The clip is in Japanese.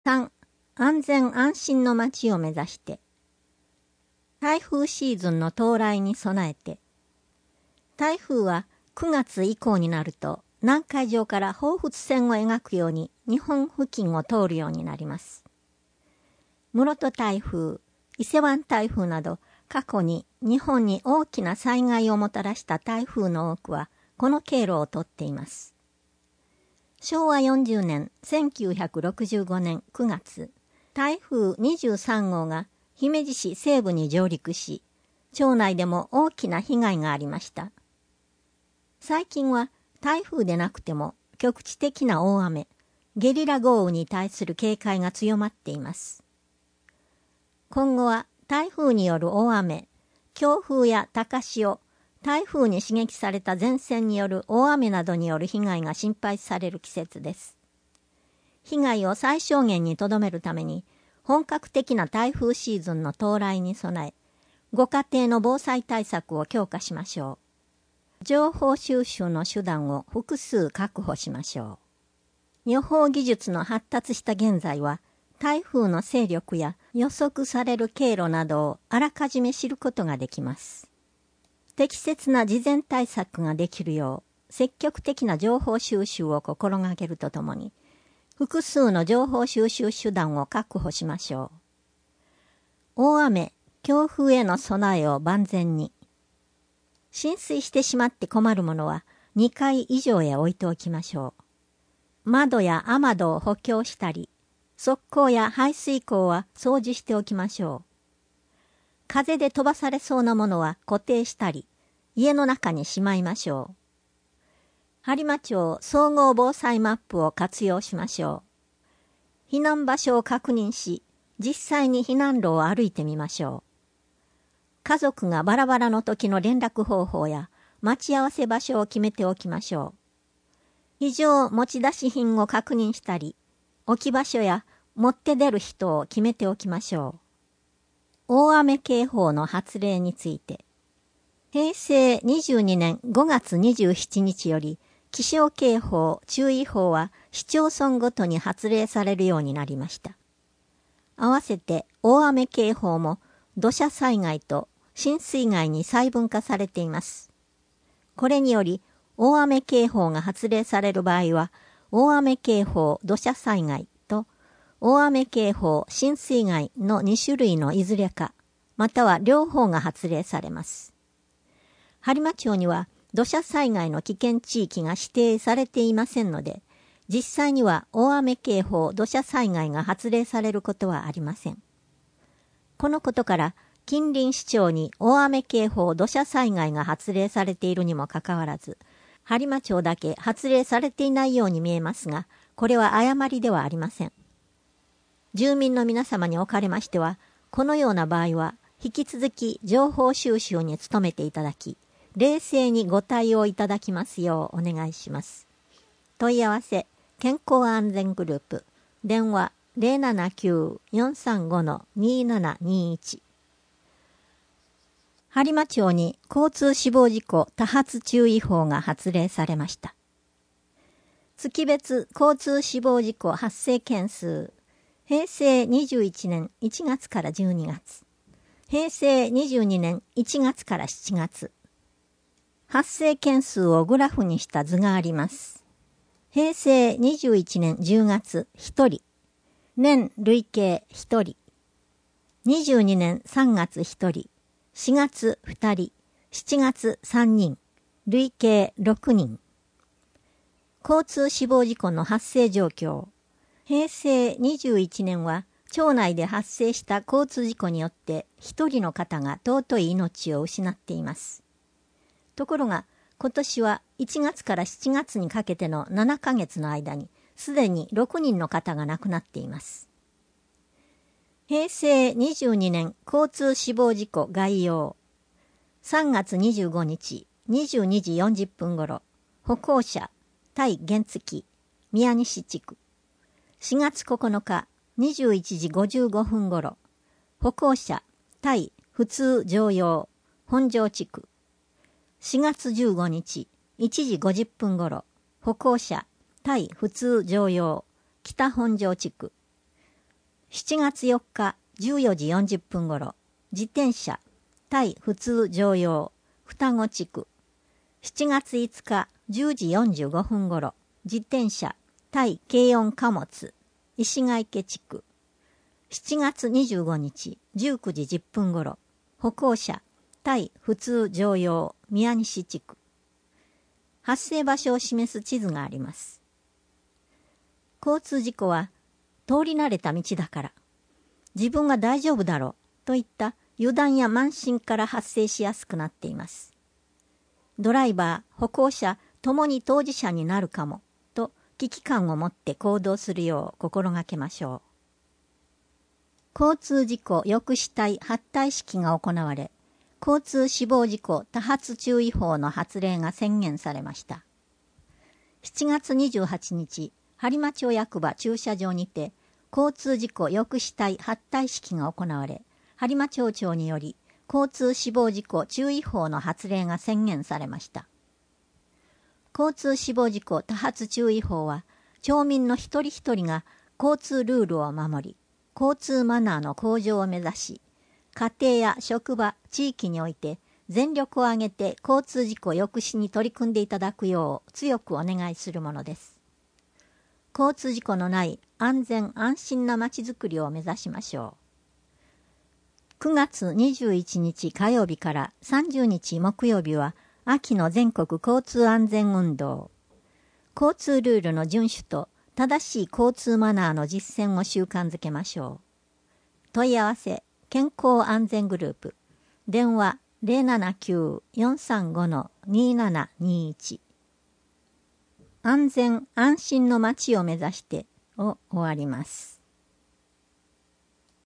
3、安全安心の街を目指して。台風シーズンの到来に備えて。台風は9月以降になると南海上から放物線を描くように日本付近を通るようになります。室戸台風、伊勢湾台風など過去に日本に大きな災害をもたらした台風の多くはこの経路を通っています。昭和40年1965年9月、台風23号が姫路市西部に上陸し、町内でも大きな被害がありました。最近は台風でなくても局地的な大雨、ゲリラ豪雨に対する警戒が強まっています。今後は台風による大雨、強風や高潮、台風に刺激された前線による大雨などによる被害が心配される季節です。被害を最小限にとどめるために、本格的な台風シーズンの到来に備え、ご家庭の防災対策を強化しましょう。情報収集の手段を複数確保しましょう。予報技術の発達した現在は、台風の勢力や予測される経路などをあらかじめ知ることができます。適切な事前対策ができるよう、積極的な情報収集を心がけるとともに、複数の情報収集手段を確保しましょう。大雨、強風への備えを万全に。浸水してしまって困るものは2階以上へ置いておきましょう。窓や雨戸を補強したり、側溝や排水溝は掃除しておきましょう。風で飛ばされそうなものは固定したり、家の中にしまいましょう。播磨町総合防災マップを活用しましょう。避難場所を確認し、実際に避難路を歩いてみましょう。家族がバラバラの時の連絡方法や待ち合わせ場所を決めておきましょう。非常持ち出し品を確認したり、置き場所や持って出る人を決めておきましょう。大雨警報の発令について。平成22年5月27日より、気象警報、注意報は市町村ごとに発令されるようになりました。合わせて大雨警報も土砂災害と浸水害に細分化されています。これにより、大雨警報が発令される場合は、大雨警報土砂災害と大雨警報浸水害の2種類のいずれか、または両方が発令されます。播磨町には土砂災害の危険地域が指定されていませんので、実際には大雨警報土砂災害が発令されることはありません。このことから、近隣市町に大雨警報土砂災害が発令されているにもかかわらず、播磨町だけ発令されていないように見えますが、これは誤りではありません。住民の皆様におかれましては、このような場合は、引き続き情報収集に努めていただき、冷静にご対応いただきますようお願いします。問い合わせ、健康安全グループ、電話 079-435-2721。播磨町に交通死亡事故多発注意報が発令されました。月別交通死亡事故発生件数、平成21年1月から12月、平成22年1月から7月、発生件数をグラフにした図があります。平成21年10月1人、年累計1人、22年3月1人、4月2人、7月3人、累計6人。交通死亡事故の発生状況。平成21年は町内で発生した交通事故によって1人の方が尊い命を失っています。ところが今年は1月から7月にかけての7ヶ月の間にすでに6人の方が亡くなっています。平成22年交通死亡事故概要。3月25日22時40分頃、歩行者、対原付、宮西地区。4月9日21時55分頃、歩行者、対普通乗用、本庄地区。4月15日1時50分頃、歩行者、対普通乗用、北本庄地区。 7月4日14時40分ごろ、自転車、対普通乗用、双子地区。7月5日10時45分ごろ、自転車、対軽音貨物、石ヶ池地区。7月25日19時10分ごろ、歩行者、対普通乗用、宮西地区。発生場所を示す地図があります。交通事故は、通り慣れた道だから、自分が大丈夫だろうといった油断や慢心から発生しやすくなっています。ドライバー、歩行者ともに当事者になるかもと危機感を持って行動するよう心がけましょう。交通事故抑止隊発隊式が行われ、交通死亡事故多発注意報の発令が宣言されました。7月28日、播磨町役場駐車場にて、交通事故抑止隊発隊式が行われ、播磨町長により、交通死亡事故注意報の発令が宣言されました。交通死亡事故多発注意報は、町民の一人一人が交通ルールを守り、交通マナーの向上を目指し、家庭や職場、地域において全力を挙げて交通事故抑止に取り組んでいただくよう強くお願いするものです。交通事故のない安全安心なまちづくりを目指しましょう。9月21日火曜日から30日木曜日は秋の全国交通安全運動。交通ルールの遵守と正しい交通マナーの実践を習慣づけましょう。問い合わせ健康安全グループ、電話 079-435-2721。安全安心の街を目指してを終わります。